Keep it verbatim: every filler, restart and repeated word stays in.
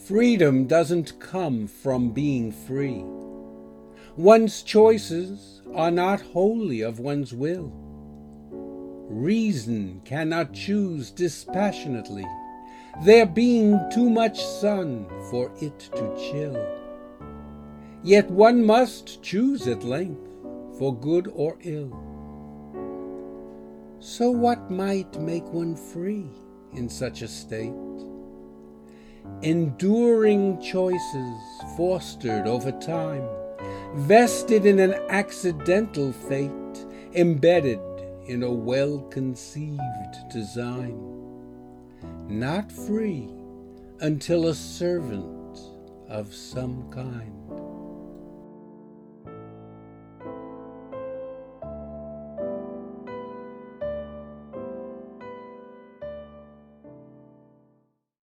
Freedom doesn't come from being free. One's choices are not wholly of one's will. Reason cannot choose dispassionately, there being too much sun for it to chill. Yet one must choose at length, for good or ill. So what might make one free in such a state? Enduring choices fostered over time, vested in an accidental fate, embedded in a well-conceived design. Not free until a servant of some kind.